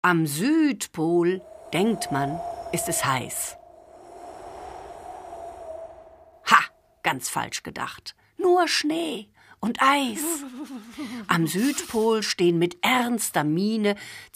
Am Südpol, denkt man, ist es heiß. Ha, ganz falsch gedacht. Nur Schnee und Eis. Am Südpol stehen mit ernster Miene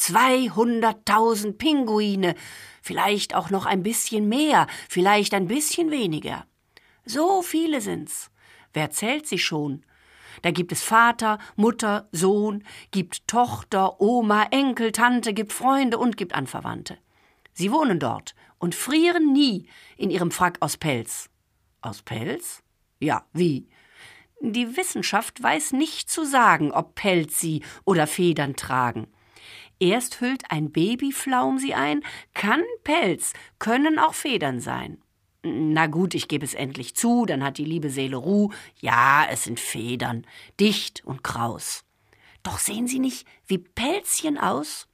200.000 Pinguine, vielleicht auch noch ein bisschen mehr, vielleicht ein bisschen weniger. So viele sind's. Wer zählt sie schon? Da gibt es Vater, Mutter, Sohn, gibt Tochter, Oma, Enkel, Tante, gibt Freunde und gibt Anverwandte. Sie wohnen dort und frieren nie in ihrem Frack aus Pelz. Aus Pelz? Ja, wie? Die Wissenschaft weiß nicht zu sagen, ob Pelz sie oder Federn tragen. Erst hüllt ein Babyflaum sie ein, kann Pelz, können auch Federn sein. Na gut, ich gebe es endlich zu, dann hat die liebe Seele Ruhe. Ja, es sind Federn, dicht und kraus. Doch sehen sie nicht wie Pelzchen aus?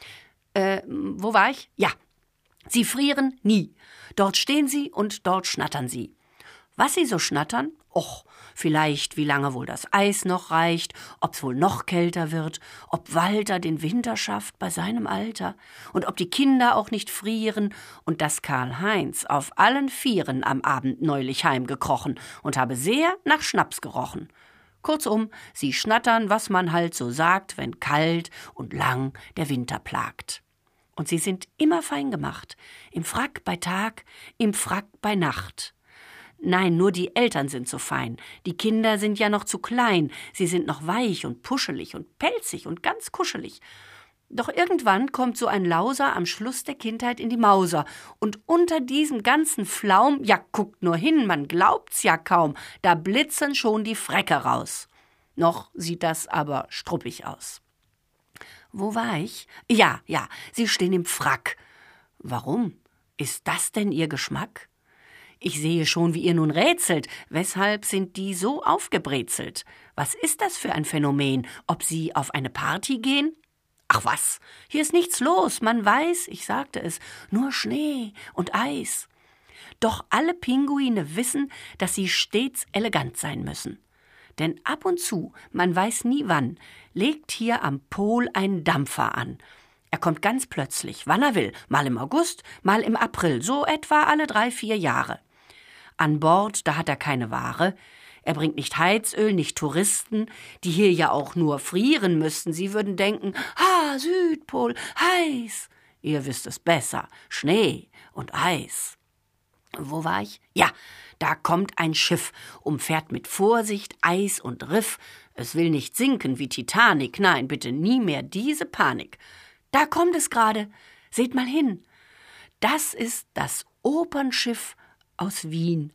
Wo war ich? Ja, sie frieren nie. Dort stehen sie und dort schnattern sie. Was sie so schnattern? Och, vielleicht, wie lange wohl das Eis noch reicht, ob's wohl noch kälter wird, ob Walter den Winter schafft bei seinem Alter und ob die Kinder auch nicht frieren und dass Karl-Heinz auf allen Vieren am Abend neulich heimgekrochen und habe sehr nach Schnaps gerochen. Kurzum, sie schnattern, was man halt so sagt, wenn kalt und lang der Winter plagt. Und sie sind immer fein gemacht, im Frack bei Tag, im Frack bei Nacht. Nein, nur die Eltern sind so fein. Die Kinder sind ja noch zu klein. Sie sind noch weich und puschelig und pelzig und ganz kuschelig. Doch irgendwann kommt so ein Lauser am Schluss der Kindheit in die Mauser. Und unter diesem ganzen Flaum, ja, guckt nur hin, man glaubt's ja kaum, da blitzen schon die Fräcke raus. Noch sieht das aber struppig aus. Wo war ich? Ja, sie stehen im Frack. Warum? Ist das denn Ihr Geschmack? Ich sehe schon, wie ihr nun rätselt. Weshalb sind die so aufgebrezelt? Was ist das für ein Phänomen? Ob sie auf eine Party gehen? Ach was, hier ist nichts los. Man weiß, ich sagte es, nur Schnee und Eis. Doch alle Pinguine wissen, dass sie stets elegant sein müssen. Denn ab und zu, man weiß nie wann, legt hier am Pol ein Dampfer an. Er kommt ganz plötzlich, wann er will, mal im August, mal im April, so etwa alle 3-4 Jahre. An Bord, da hat er keine Ware. Er bringt nicht Heizöl, nicht Touristen, die hier ja auch nur frieren müssten. Sie würden denken, Südpol, heiß. Ihr wisst es besser, Schnee und Eis. Wo war ich? Ja, da kommt ein Schiff, umfährt mit Vorsicht Eis und Riff. Es will nicht sinken wie Titanic, nein, bitte nie mehr diese Panik. Da kommt es gerade, seht mal hin. Das ist das Opernschiff aus Wien.